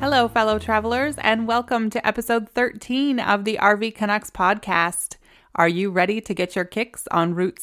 Hello, fellow travelers, and welcome to episode 13 of the RV Canucks podcast. Are you ready to get your kicks on Route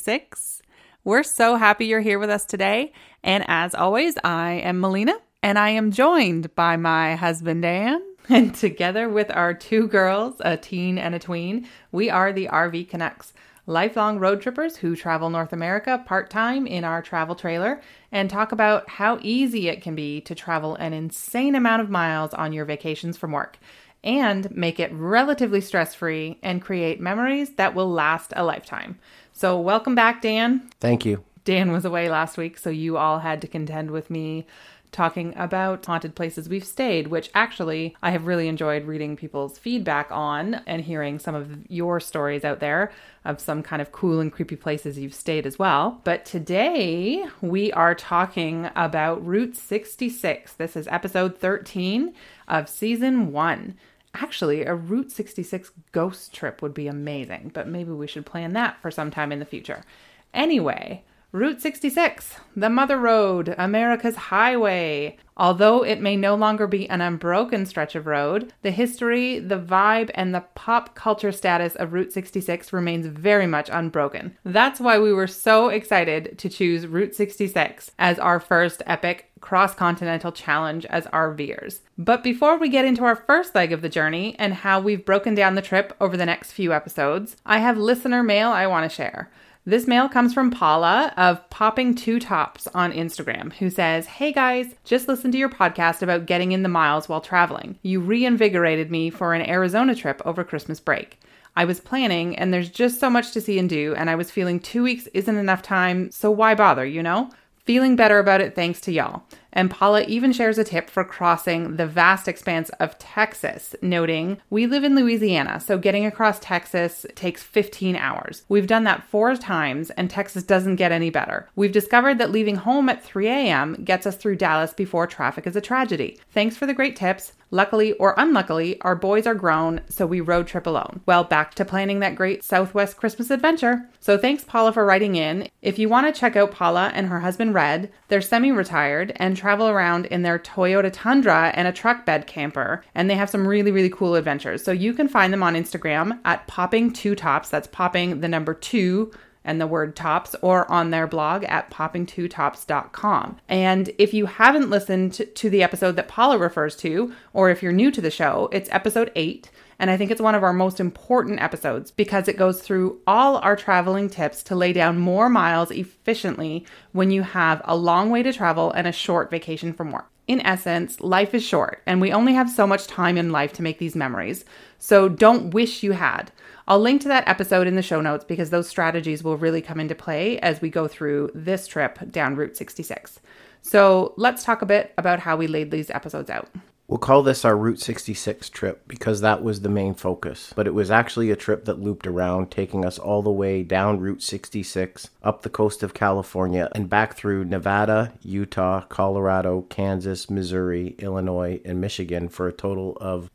66? We're so happy you're here with us today. And as always, I am Melina, and I am joined by my husband, Dan. And together with our two girls, a teen and a tween, we are the RV Canucks. Lifelong road trippers who travel North America part-time in our travel trailer and talk about how easy it can be to travel an insane amount of miles on your vacations from work and make it relatively stress-free and create memories that will last a lifetime. So welcome back, Dan. Thank you. Dan was away last week, so you all had to contend with me talking about haunted places we've stayed, which actually I have really enjoyed reading people's feedback on and hearing some of your stories out there of some kind of cool and creepy places you've stayed as well. But today we are talking about Route 66. This is episode 13 of season 1. Actually, a Route 66 ghost trip would be amazing, but maybe we should plan that for some time in the future. Anyway, Route 66, the Mother Road, America's highway. Although it may no longer be an unbroken stretch of road, the history, the vibe, and the pop culture status of Route 66 remains very much unbroken. That's why we were so excited to choose Route 66 as our first epic cross-continental challenge as RVers. But before we get into our first leg of the journey and how we've broken down the trip over the next few episodes, I have listener mail I want to share. This mail comes from Paula of Popping Two Tops on Instagram, who says, "Hey guys, just listened to your podcast about getting in the miles while traveling. You reinvigorated me for an Arizona trip over Christmas break. I was planning and there's just so much to see and do, and I was feeling 2 weeks isn't enough time, so why bother, you know? Feeling better about it thanks to y'all." And Paula even shares a tip for crossing the vast expanse of Texas, noting, "We live in Louisiana, so getting across Texas takes 15 hours. We've done that 4 times, and Texas doesn't get any better. We've discovered that leaving home at 3 a.m. gets us through Dallas before traffic is a tragedy. Thanks for the great tips. Luckily or unluckily, our boys are grown, so we road trip alone." Well, back to planning that great Southwest Christmas adventure. So thanks, Paula, for writing in. If you want to check out Paula and her husband, Red, they're semi-retired and travel around in their Toyota Tundra and a truck bed camper, and they have some really, really cool adventures. So you can find them on Instagram at Popping Two Tops. That's popping the number 2 and the word tops, or on their blog at poppingtwotops.com. And if you haven't listened to the episode that Paula refers to, or if you're new to the show, it's episode 8. And I think it's one of our most important episodes because it goes through all our traveling tips to lay down more miles efficiently when you have a long way to travel and a short vacation from work. In essence, life is short and we only have so much time in life to make these memories. So don't wish you had. I'll link to that episode in the show notes because those strategies will really come into play as we go through this trip down Route 66. So let's talk a bit about how we laid these episodes out. We'll call this our Route 66 trip because that was the main focus. But it was actually a trip that looped around, taking us all the way down Route 66, up the coast of California, and back through Nevada, Utah, Colorado, Kansas, Missouri, Illinois, and Michigan for a total of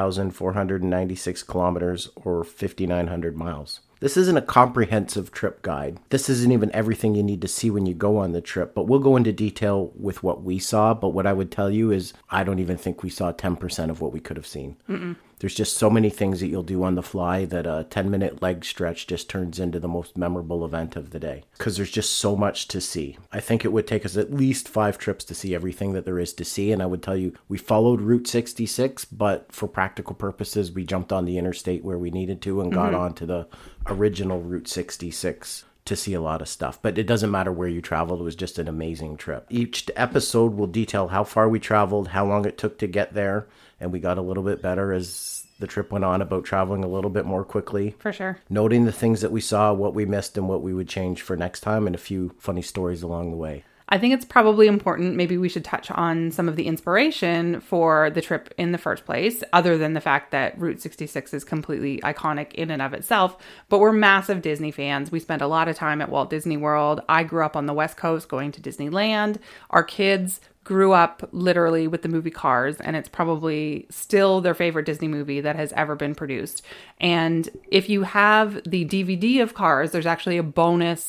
9,496 kilometers or 5,900 miles. This isn't a comprehensive trip guide. This isn't even everything you need to see when you go on the trip, but we'll go into detail with what we saw. But what I would tell you is I don't even think we saw 10% of what we could have seen. There's just so many things that you'll do on the fly that a 10-minute leg stretch just turns into the most memorable event of the day because there's just so much to see. I think it would take us at least 5 trips to see everything that there is to see. And I would tell you, we followed Route 66, but for practical purposes, we jumped on the interstate where we needed to and got onto the original Route 66 to see a lot of stuff. But it doesn't matter where you traveled. It was just an amazing trip. Each episode will detail how far we traveled, how long it took to get there, and we got a little bit better as the trip went on about traveling a little bit more quickly. For sure. Noting the things that we saw, what we missed, and what we would change for next time, and a few funny stories along the way. I think it's probably important, maybe we should touch on some of the inspiration for the trip in the first place, other than the fact that Route 66 is completely iconic in and of itself. But we're massive Disney fans. We spent a lot of time at Walt Disney World. I grew up on the West Coast going to Disneyland. Our kids grew up literally with the movie Cars, and it's probably still their favorite Disney movie that has ever been produced. And if you have the DVD of Cars, there's actually a bonus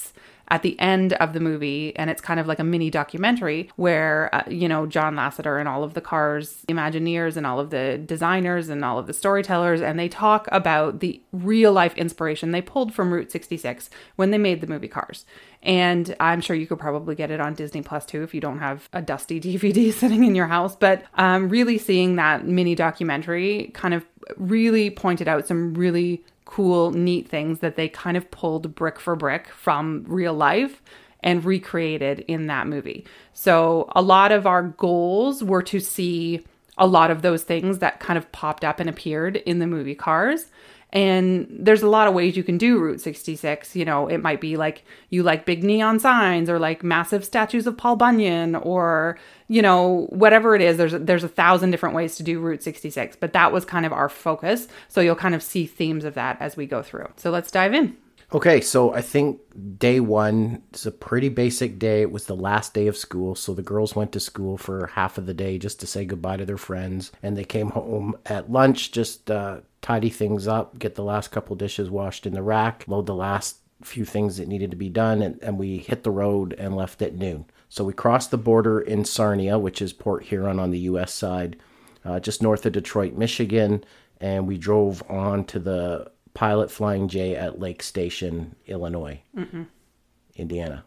at the end of the movie, and it's kind of like a mini documentary where, John Lasseter and all of the Cars Imagineers and all of the designers and all of the storytellers, and they talk about the real life inspiration they pulled from Route 66 when they made the movie Cars. And I'm sure you could probably get it on Disney Plus too if you don't have a dusty DVD sitting in your house. But really seeing that mini documentary kind of really pointed out some really cool, neat things that they kind of pulled brick for brick from real life and recreated in that movie. So a lot of our goals were to see a lot of those things that kind of popped up and appeared in the movie Cars. And there's a lot of ways you can do Route 66. It might be like you like big neon signs or like massive statues of Paul Bunyan or, whatever it is. There's 1,000 different ways to do Route 66, but that was kind of our focus. So you'll kind of see themes of that as we go through. So let's dive in. Okay, so I think day one is a pretty basic day. It was the last day of school, so the girls went to school for half of the day just to say goodbye to their friends. And they came home at lunch, just tidy things up, get the last couple dishes washed in the rack, load the last few things that needed to be done, and we hit the road and left at noon. So we crossed the border in Sarnia, which is Port Huron on the U.S. side, just north of Detroit, Michigan, and we drove on to the Pilot Flying J at Lake Station, Illinois. Indiana.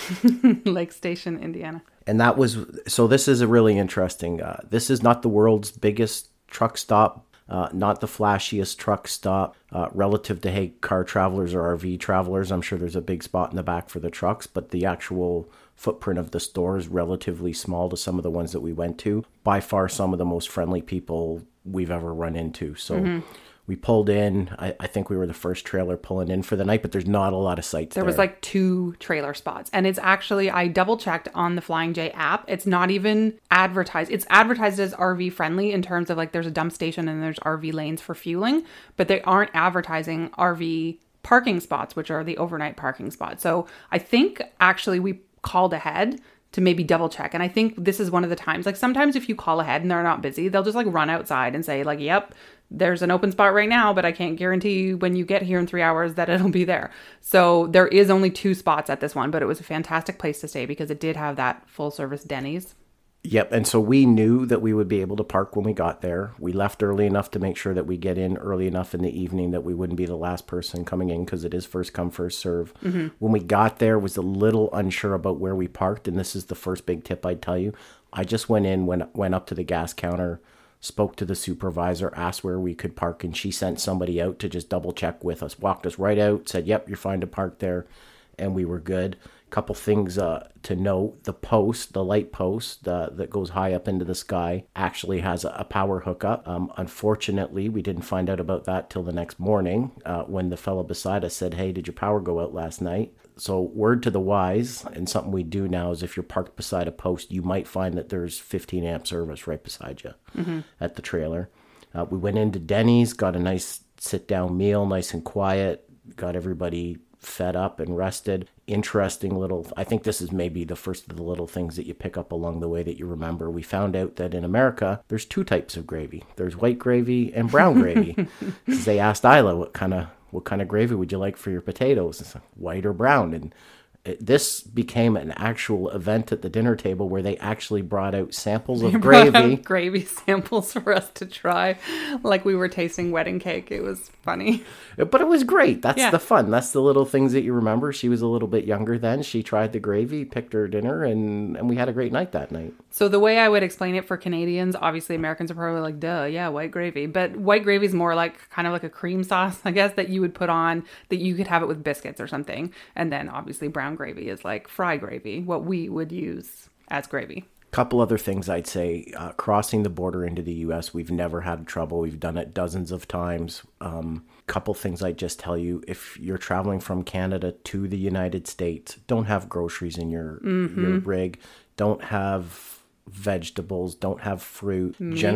Lake Station, Indiana. And this is a really interesting, this is not the world's biggest truck stop, not the flashiest truck stop relative to, hey, car travelers or RV travelers. I'm sure there's a big spot in the back for the trucks, but the actual footprint of the store is relatively small to some of the ones that we went to. By far, some of the most friendly people we've ever run into. So we pulled in. I think we were the first trailer pulling in for the night, but there's not a lot of sites there. There was like 2 trailer spots. And it's actually, I double checked on the Flying J app. It's not even advertised. It's advertised as RV friendly in terms of like there's a dump station and there's RV lanes for fueling, but they aren't advertising RV parking spots, which are the overnight parking spots. So I think actually we called ahead to maybe double check. And I think this is one of the times, like sometimes if you call ahead and they're not busy, they'll just like run outside and say like, yep, there's an open spot right now, but I can't guarantee you when you get here in 3 hours that it'll be there. So there is only 2 spots at this one, but it was a fantastic place to stay because it did have that full service Denny's. Yep, and so we knew that we would be able to park when we got there. We left early enough to make sure that we get in early enough in the evening that we wouldn't be the last person coming in because it is first come, first serve. When we got there, was a little unsure about where we parked, and this is the first big tip I'd tell you. I just went in, went up to the gas counter, spoke to the supervisor, asked where we could park, and she sent somebody out to just double check with us, walked us right out, said, yep, you're fine to park there, and we were good. Couple things to note. The light post that goes high up into the sky actually has a power hookup. Unfortunately, we didn't find out about that till the next morning when the fellow beside us said, hey, did your power go out last night? So word to the wise, and something we do now is if you're parked beside a post, you might find that there's 15 amp service right beside you at the trailer. We went into Denny's, got a nice sit-down meal, nice and quiet, got everybody fed up and rested. Interesting little, I think this is maybe the first of the little things that you pick up along the way that you remember. We found out that in America, there's 2 types of gravy. There's white gravy and brown gravy. Because they asked Isla, what kind of gravy would you like for your potatoes? It's like, white or brown? And this became an actual event at the dinner table where they actually brought out samples of gravy. Gravy samples for us to try, like we were tasting wedding cake. It was funny. But it was great. That's the fun. That's the little things that you remember. She was a little bit younger then. She tried the gravy, picked her dinner, and we had a great night that night. So the way I would explain it for Canadians, obviously Americans are probably like, duh, yeah, white gravy. But white gravy is more like kind of like a cream sauce, I guess, that you would put on, that you could have it with biscuits or something. And then obviously brown gravy is like fry gravy, what we would use as gravy. Couple other things I'd say. Crossing the border into the U.S., we've never had trouble. We've done it dozens of times. Couple things I'd just tell you. If you're traveling from Canada to the United States, don't have groceries in your rig. Don't have vegetables. Don't have fruit.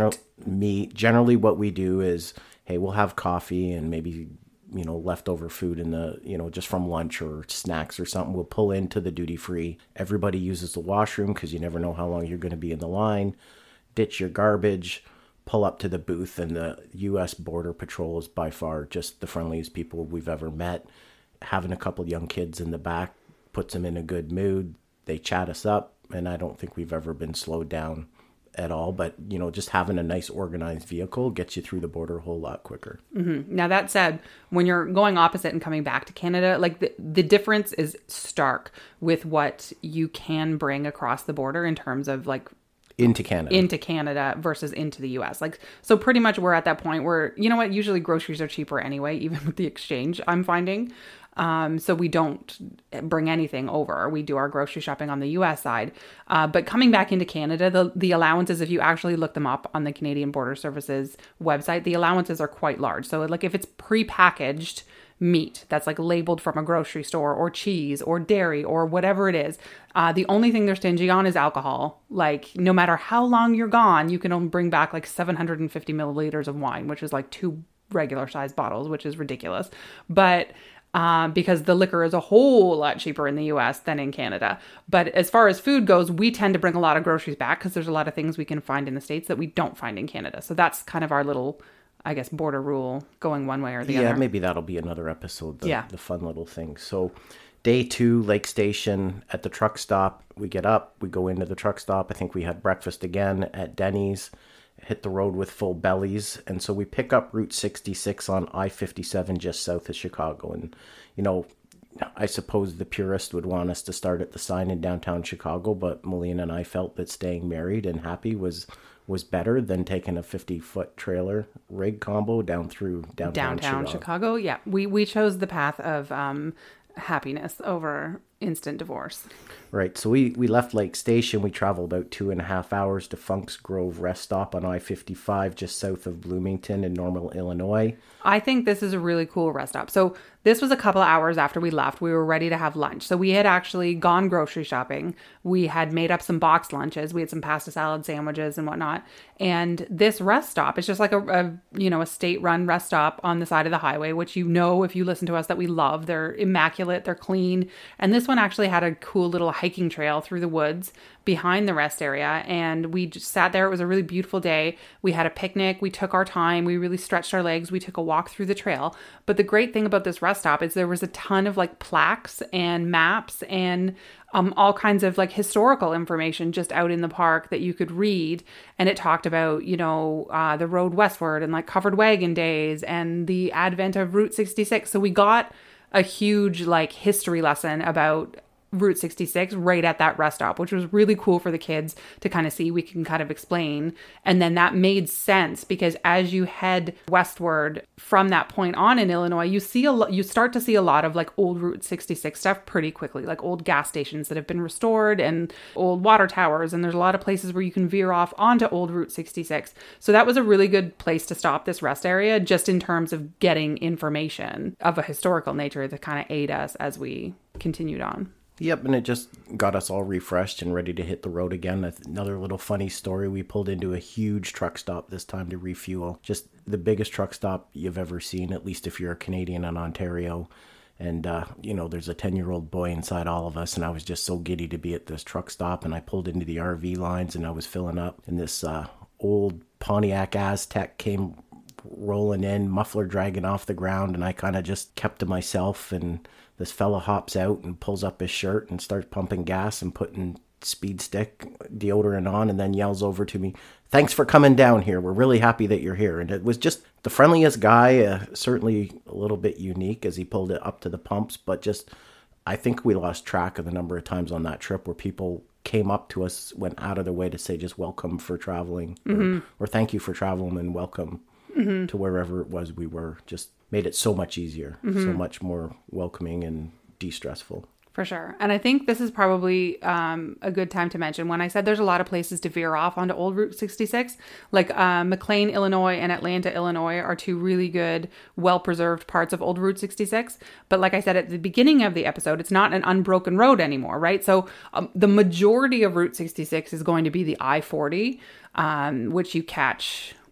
Meat. Generally what we do is, hey, we'll have coffee and maybe leftover food in the, just from lunch or snacks or something. We'll pull into the duty free. Everybody uses the washroom because you never know how long you're going to be in the line. Ditch your garbage, pull up to the booth, and the U.S. Border Patrol is by far just the friendliest people we've ever met. Having a couple young kids in the back puts them in a good mood. They chat us up, and I don't think we've ever been slowed down at all. But, just having a nice organized vehicle gets you through the border a whole lot quicker. Mm-hmm. Now, that said, when you're going opposite and coming back to Canada, like the difference is stark with what you can bring across the border in terms of like into Canada versus into the US. Like, so pretty much we're at that point where, you know what, usually groceries are cheaper anyway, even with the exchange, I'm finding. So we don't bring anything over. We do our grocery shopping on the US side. But coming back into Canada, the allowances, if you actually look them up on the Canadian Border Services website, the allowances are quite large. So like if it's prepackaged meat that's like labeled from a grocery store, or cheese or dairy or whatever it is, the only thing they're stingy on is alcohol. Like no matter how long you're gone, you can only bring back like 750 milliliters of wine, which is like 2 regular sized bottles, which is ridiculous. But because the liquor is a whole lot cheaper in the US than in Canada. But as far as food goes, we tend to bring a lot of groceries back because there's a lot of things we can find in the States that we don't find in Canada. So that's kind of our little, I guess, border rule going one way or the other. Yeah, maybe that'll be another episode, the fun little thing. So day 2, Lake Station at the truck stop. We get up, we go into the truck stop. I think we had breakfast again at Denny's, hit the road with full bellies. And so we pick up Route 66 on I-57 just south of Chicago. And, I suppose the purist would want us to start at the sign in downtown Chicago, but Melina and I felt that staying married and happy was better than taking a 50-foot trailer rig combo down through downtown Chicago. Yeah, we chose the path of happiness over instant divorce. Right. So we left Lake Station. We traveled about 2.5 hours to Funk's Grove rest stop on I-55 just south of Bloomington in Normal, Illinois. I think this is a really cool rest stop. So this was a couple of hours after we left. We were ready to have lunch. So we had actually gone grocery shopping. We had made up some boxed lunches. We had some pasta salad sandwiches and whatnot. And this rest stop is just like a state-run rest stop on the side of the highway, which if you listen to us, that we love. They're immaculate. They're clean. And this one actually had a cool little hiking trail through the woods behind the rest area, and we just sat there. It was a really beautiful day. We had a picnic. We took our time. We really stretched our legs. We took a walk through the trail. But the great thing about this rest stop is there was a ton of like plaques and maps and all kinds of like historical information just out in the park that you could read. And it talked about, the road westward and like covered wagon days and the advent of Route 66. So we got a huge like history lesson about Route 66 right at that rest stop, which was really cool for the kids to kind of see. We can kind of explain. And then that made sense because as you head westward from that point on in Illinois, you start to see a lot of like old Route 66 stuff pretty quickly, like old gas stations that have been restored and old water towers. And there's a lot of places where you can veer off onto old Route 66. So that was a really good place to stop this rest area, just in terms of getting information of a historical nature to kind of aid us as we continued on. Yep, and it just got us all refreshed and ready to hit the road again. Another little funny story, we pulled into a huge truck stop this time to refuel. Just the biggest truck stop you've ever seen, at least if you're a Canadian in Ontario. And, there's a 10-year-old boy inside all of us, and I was just so giddy to be at this truck stop. And I pulled into the RV lines, and I was filling up. And this old Pontiac Aztec came rolling in, muffler dragging off the ground, and I kind of just kept to myself. And this fella hops out and pulls up his shirt and starts pumping gas and putting Speed Stick deodorant on, and then yells over to me, "Thanks for coming down here. We're really happy that you're here." And it was just the friendliest guy, certainly a little bit unique as he pulled it up to the pumps, but just, I think we lost track of the number of times on that trip where people came up to us, went out of their way to say just welcome for traveling, or thank you for traveling and welcome to wherever it was we were. Just made it so much easier, so much more welcoming and de-stressful. For sure. And I think this is probably a good time to mention, when I said there's a lot of places to veer off onto old Route 66, like McLean, Illinois and Atlanta, Illinois are two really good, well-preserved parts of old Route 66. But like I said at the beginning of the episode, it's not an unbroken road anymore, right? So the majority of Route 66 is going to be the I-40, which you catch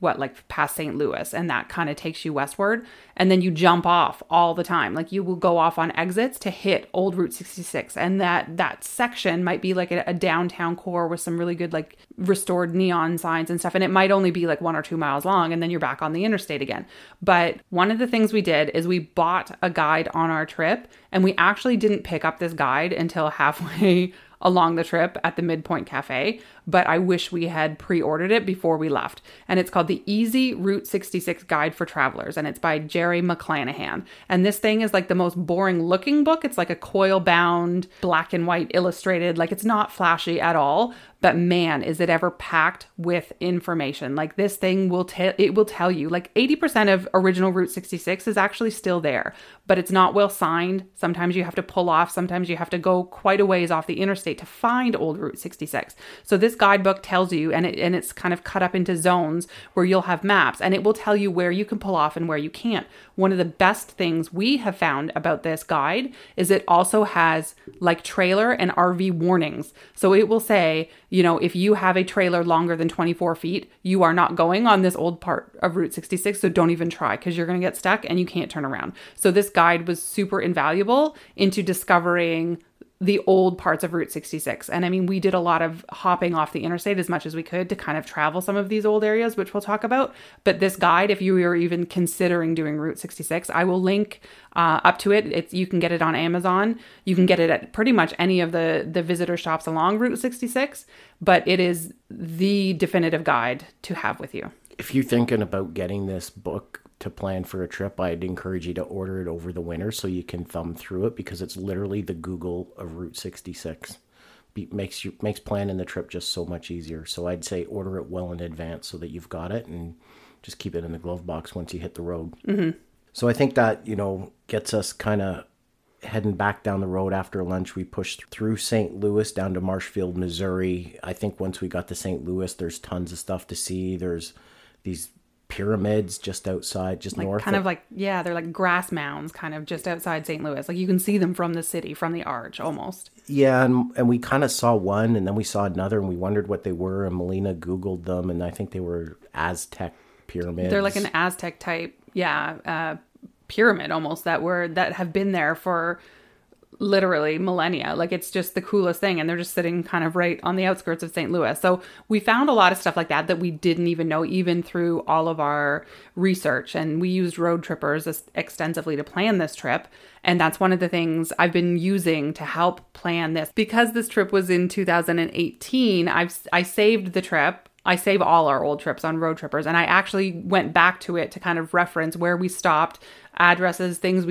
like past St. Louis, and that kind of takes you westward. And then you jump off all the time. Like you will go off on exits to hit old Route 66. And that section might be like a downtown core with some really good like restored neon signs and stuff. And it might only be like 1 or 2 miles long, and then you're back on the interstate again. But one of the things we did is we bought a guide on our trip, and we actually didn't pick up this guide until halfway along the trip at the Midpoint Cafe, but I wish we had pre-ordered it before we left. And it's called the Easy Route 66 Guide for Travelers, and it's by Jerry McClanahan. And this thing is like the most boring looking book. It's like a coil bound, black and white illustrated, like it's not flashy at all, but man, is it ever packed with information. Like this thing will tell you, like 80% of original Route 66 is actually still there, but it's not well signed. Sometimes you have to pull off. Sometimes you have to go quite a ways off the interstate to find old Route 66. So this guidebook tells you, and it's kind of cut up into zones where you'll have maps, and it will tell you where you can pull off and where you can't. One of the best things we have found about this guide is it also has like trailer and RV warnings. So it will say, you know, if you have a trailer longer than 24 feet, you are not going on this old part of Route 66. So don't even try, because you're going to get stuck and you can't turn around. So this guide was super invaluable into discovering the old parts of Route 66. And I mean, we did a lot of hopping off the interstate as much as we could to kind of travel some of these old areas, which we'll talk about. But this guide, if you are even considering doing Route 66, I will link up to it. You can get it on Amazon. You can get it at pretty much any of the visitor shops along Route 66, but it is the definitive guide to have with you. If you're thinking about getting this book to plan for a trip, I'd encourage you to order it over the winter so you can thumb through it, because it's literally the Google of Route 66. Makes planning the trip just so much easier. So I'd say order it well in advance so that you've got it, and just keep it in the glove box once you hit the road. Mm-hmm. So I think that, you know, gets us kind of heading back down the road. After lunch, we pushed through St. Louis down to Marshfield, Missouri. I think once we got to St. Louis, there's tons of stuff to see. There's these pyramids just outside, just like north. Kind of like, yeah, they're like grass mounds kind of just outside St. Louis. Like you can see them from the city, from the arch almost. Yeah, and we kind of saw one, and then we saw another, and we wondered what they were, and Melina Googled them, and I think they were Aztec pyramids. They're like an Aztec type, pyramid almost that have been there for literally millennia. Like it's just the coolest thing, and they're just sitting kind of right on the outskirts of St. Louis. So we found a lot of stuff like that we didn't even know, even through all of our research. And we used Road Trippers extensively to plan this trip, and that's one of the things I've been using to help plan this. Because this trip was in 2018, I saved the trip. I save all our old trips on Road Trippers, and I actually went back to it to kind of reference where we stopped, addresses, things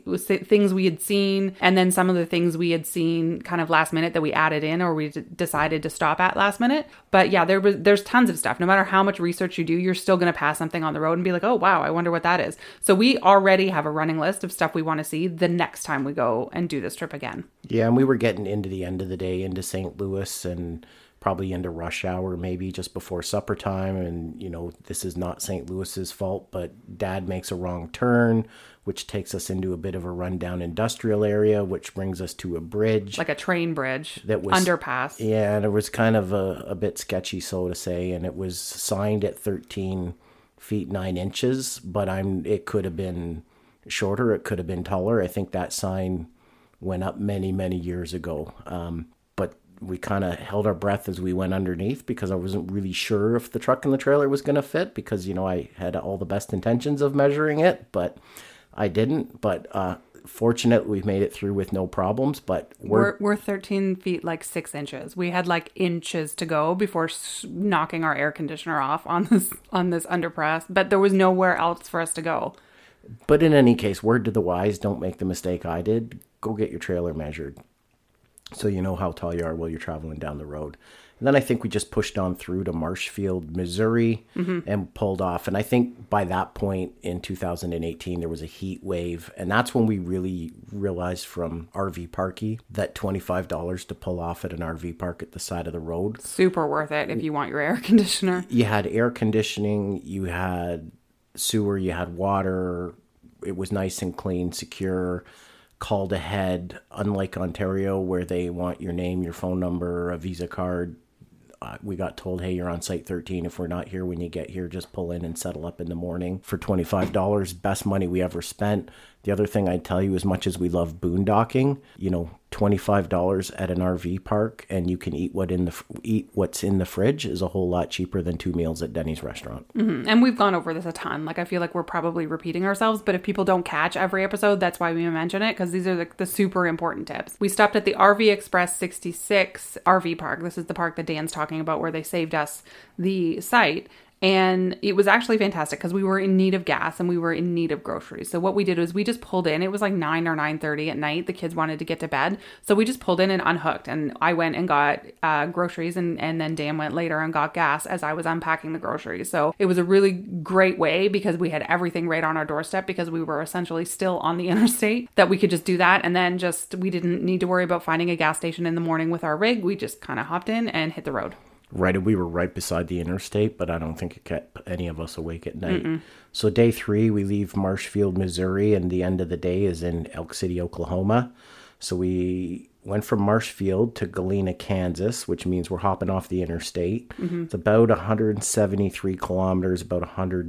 we had seen, and then some of the things we had seen kind of last minute that we added in or we decided to stop at last minute. But yeah, there's tons of stuff. No matter how much research you do, you're still going to pass something on the road and be like, oh wow, I wonder what that is. So we already have a running list of stuff we want to see the next time we go and do this trip again. Yeah, and we were getting into the end of the day, into St. Louis, and probably into rush hour, maybe just before supper time. And, you know, this is not St. Louis's fault, but Dad makes a wrong turn, which takes us into a bit of a rundown industrial area, which brings us to a bridge. Like a train bridge, that was underpass. Yeah, and it was kind of a bit sketchy, so to say. And it was signed at 13 feet 9 inches, but it could have been shorter. It could have been taller. I think that sign went up many, many years ago. But we kind of held our breath as we went underneath, because I wasn't really sure if the truck and the trailer was going to fit, because, you know, I had all the best intentions of measuring it, but I didn't. But fortunately, we made it through with no problems. But we're 13 feet, like 6 inches. We had like inches to go before knocking our air conditioner off on this underpass, but there was nowhere else for us to go. But in any case, word to the wise, don't make the mistake I did. Go get your trailer measured, so you know how tall you are while you're traveling down the road. And then I think we just pushed on through to Marshfield, Missouri, and pulled off. And I think by that point in 2018, there was a heat wave. And that's when we really realized from RV Parky that $25 to pull off at an RV park at the side of the road. Super worth it if you want your air conditioner. You had air conditioning, you had sewer, you had water. It was nice and clean, secure. Called ahead, unlike Ontario where they want your name, your phone number, a Visa card, we got told, hey, you're on Site 13. If we're not here when you get here, just pull in and settle up in the morning for $25. Best money we ever spent. The other thing I'd tell you, as much as we love boondocking, $25 at an RV park and you can eat what's in the fridge is a whole lot cheaper than 2 meals at Denny's restaurant. Mm-hmm. And we've gone over this a ton. Like, I feel like we're probably repeating ourselves, but if people don't catch every episode, that's why we mention it, because these are the super important tips. We stopped at the RV Express 66 RV park. This is the park that Dan's talking about where they saved us the site. And it was actually fantastic because we were in need of gas and we were in need of groceries. So what we did was we just pulled in. It was like 9 or 9:30 at night. The kids wanted to get to bed. So we just pulled in and unhooked. And I went and got groceries and then Dan went later and got gas as I was unpacking the groceries. So it was a really great way because we had everything right on our doorstep because we were essentially still on the interstate that we could just do that. And then we didn't need to worry about finding a gas station in the morning with our rig. We just kind of hopped in and hit the road. Right, we were right beside the interstate, but I don't think it kept any of us awake at night. So day 3, we leave Marshfield, Missouri, and the end of the day is in Elk City, Oklahoma. So we went from Marshfield to Galena, Kansas, which means we're hopping off the interstate. It's about 173 kilometers, about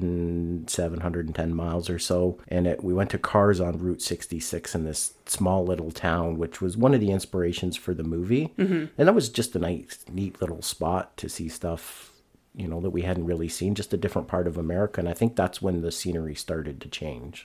110 miles or so. And we went to cars on Route 66 in this small little town, which was one of the inspirations for the movie. And that was just a nice, neat little spot to see stuff, that we hadn't really seen, just a different part of America. And I think that's when the scenery started to change.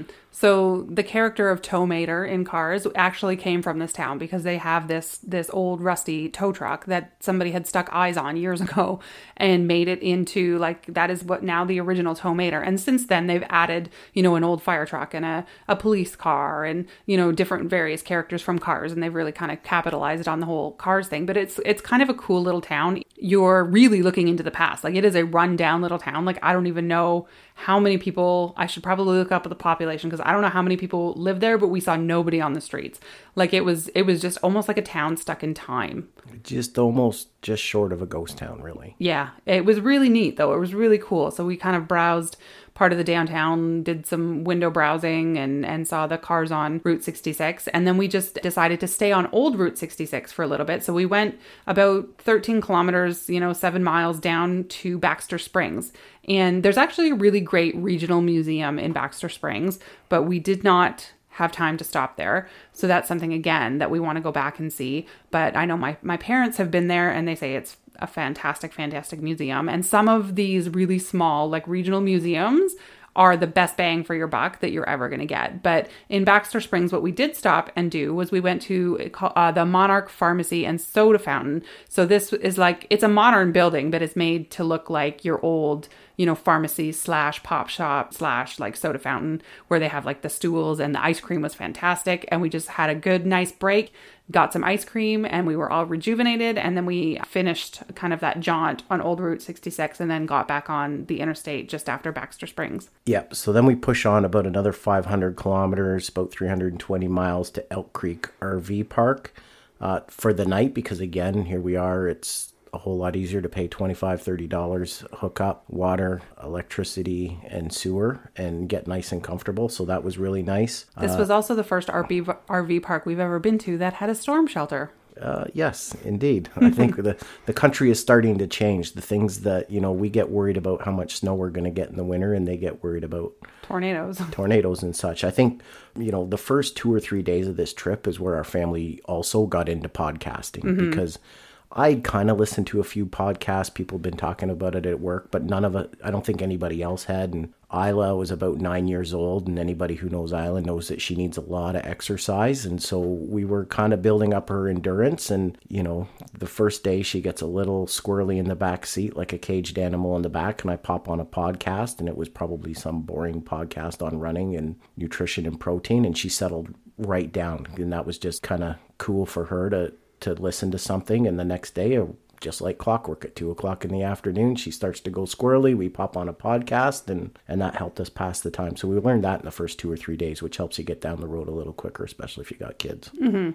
So the character of Tow Mater in Cars actually came from this town because they have this old rusty tow truck that somebody had stuck eyes on years ago and made it into that is what now the original Tow Mater. And since then they've added, an old fire truck and a police car and, different various characters from Cars. And they've really kind of capitalized on the whole Cars thing. But it's kind of a cool little town. You're really looking into the past. It is a rundown little town. I don't even know how many people. I should probably look up the population because I don't know how many people live there, but we saw nobody on the streets. It was just almost like a town stuck in time. Just short of a ghost town, really. Yeah, it was really neat though. It was really cool. So we kind of browsed part of the downtown, did some window browsing and saw the cars on Route 66. And then we just decided to stay on old Route 66 for a little bit. So we went about 13 kilometers, 7 miles down to Baxter Springs. And there's actually a really great regional museum in Baxter Springs, but we did not have time to stop there. So that's something, again, that we want to go back and see. But I know my parents have been there and they say it's a fantastic, fantastic museum. And some of these really small, regional museums are the best bang for your buck that you're ever going to get. But in Baxter Springs, what we did stop and do was we went to the Monarch Pharmacy and Soda Fountain. So this is it's a modern building, but it's made to look like your old, pharmacy / pop shop / soda fountain where they have the stools, and the ice cream was fantastic. And we just had a good, nice break, got some ice cream, and we were all rejuvenated. And then we finished kind of that jaunt on Old Route 66 and then got back on the interstate just after Baxter Springs. Yep. So then we push on about another 500 kilometers, about 320 miles to Elk Creek RV Park for the night, because again, here we are, it's a whole lot easier to pay $25, $30, hook up water, electricity, and sewer, and get nice and comfortable. So that was really nice. This was also the first RV park we've ever been to that had a storm shelter. Yes, indeed. I think the country is starting to change. The things that, we get worried about how much snow we're going to get in the winter, and they get worried about tornadoes and such. I think, the first 2 or 3 days of this trip is where our family also got into podcasting, because I kind of listened to a few podcasts. People have been talking about it at work, but none of it, I don't think anybody else had. And Isla was about 9 years old, and anybody who knows Isla knows that she needs a lot of exercise. And so we were kind of building up her endurance. And, the first day she gets a little squirrely in the back seat, like a caged animal in the back. And I pop on a podcast, and it was probably some boring podcast on running and nutrition and protein. And she settled right down. And that was just kind of cool for her to listen to something. And the next day, just like clockwork, at 2:00 in the afternoon, she starts to go squirrely. We pop on a podcast, and that helped us pass the time. So we learned that in the first 2 or 3 days, which helps you get down the road a little quicker, especially if you got kids.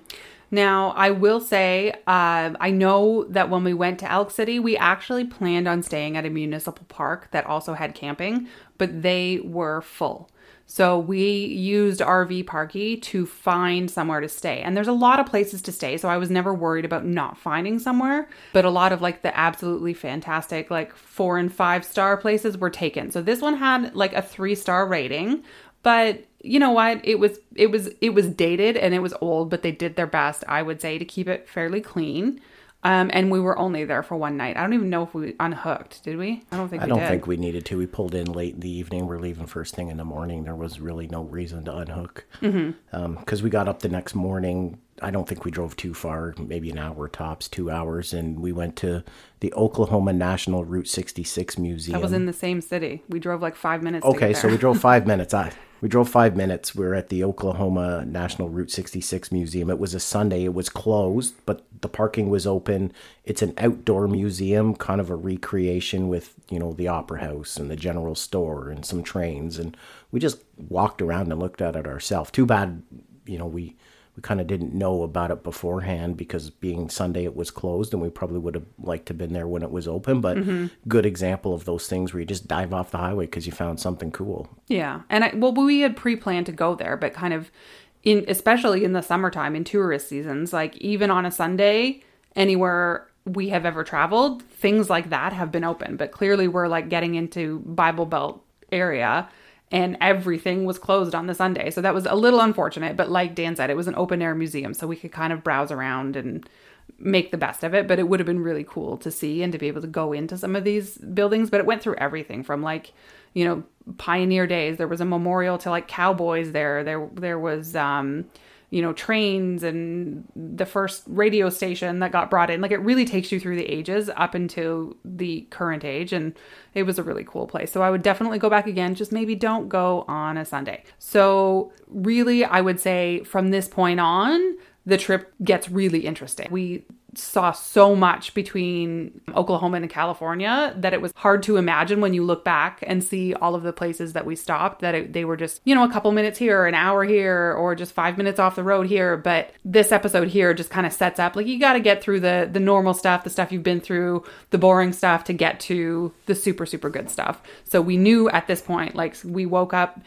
Now, I will say, I know that when we went to Elk City, we actually planned on staying at a municipal park that also had camping, but they were full. So we used RV Parky to find somewhere to stay. And there's a lot of places to stay, so I was never worried about not finding somewhere. But a lot of like the absolutely fantastic like 4 and 5 star places were taken. So this one had like a 3-star rating, but you know what? It was dated and it was old, but they did their best, I would say, to keep it fairly clean. And we were only there for one night. I don't even know if we unhooked, did we? I don't think we needed to. We pulled in late in the evening. We're leaving first thing in the morning. There was really no reason to unhook. Because we got up the next morning. I don't think we drove too far, maybe an hour tops, 2 hours. And we went to the Oklahoma National Route 66 Museum. That was in the same city. We drove like 5 minutes to get there. Okay, so we drove 5 minutes. We drove 5 minutes. We were at the Oklahoma National Route 66 Museum. It was a Sunday. It was closed, but the parking was open. It's an outdoor museum, kind of a recreation with, the Opera House and the general store and some trains. And we just walked around and looked at it ourselves. Too bad, we kind of didn't know about it beforehand because being Sunday it was closed, and we probably would have liked to have been there when it was open. But good example of those things where you just dive off the highway because you found something cool. Yeah. And we had pre-planned to go there, but kind of especially in the summertime in tourist seasons, like even on a Sunday, anywhere we have ever traveled, things like that have been open. But clearly we're like getting into Bible Belt area, and everything was closed on the Sunday. So that was a little unfortunate. But like Dan said, it was an open air museum, so we could kind of browse around and make the best of it. But it would have been really cool to see and to be able to go into some of these buildings. But it went through everything from like, pioneer days. There was a memorial to like cowboys there. There was, trains and the first radio station that got brought in. Like it really takes you through the ages up until the current age. And it was a really cool place. So I would definitely go back again. Just maybe don't go on a Sunday. So really, I would say from this point on, the trip gets really interesting. We saw so much between Oklahoma and California that it was hard to imagine when you look back and see all of the places that we stopped, that they were just, a couple minutes here, an hour here, or just 5 minutes off the road here. But this episode here just kind of sets up, like, you got to get through the normal stuff, the stuff you've been through, the boring stuff to get to the super, super good stuff. So we knew at this point, like, we woke up,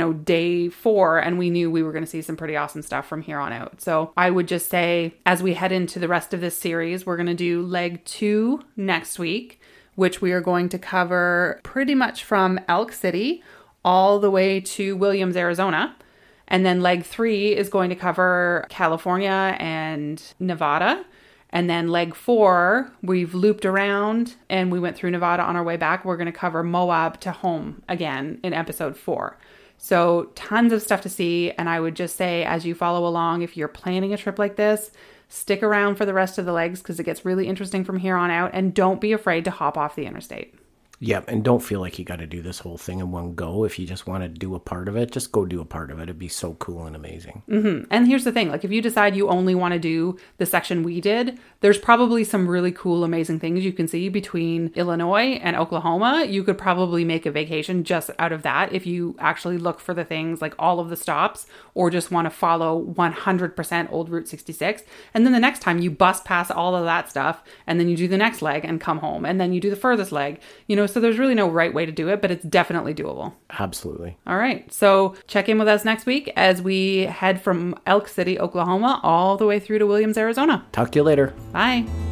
day 4, and we knew we were going to see some pretty awesome stuff from here on out. So I would just say, as we head into the rest of this series, we're going to do leg 2 next week, which we are going to cover pretty much from Elk City all the way to Williams, Arizona. And then leg 3 is going to cover California and Nevada. And then leg 4, we've looped around and we went through Nevada on our way back. We're going to cover Moab to home again in episode 4. So tons of stuff to see. And I would just say, as you follow along, if you're planning a trip like this, stick around for the rest of the legs because it gets really interesting from here on out. And don't be afraid to hop off the interstate. Yep, and don't feel like you got to do this whole thing in one go. If you just want to do a part of it, just go do a part of it. It'd be so cool and amazing. Mm-hmm. And here's the thing. Like, if you decide you only want to do the section we did, there's probably some really cool, amazing things you can see between Illinois and Oklahoma. You could probably make a vacation just out of that if you actually look for the things, like all of the stops, or just want to follow 100% old Route 66. And then the next time you bust past all of that stuff, and then you do the next leg and come home, and then you do the furthest leg, so there's really no right way to do it, but it's definitely doable. Absolutely. All right. So check in with us next week as we head from Elk City, Oklahoma, all the way through to Williams, Arizona. Talk to you later. Bye.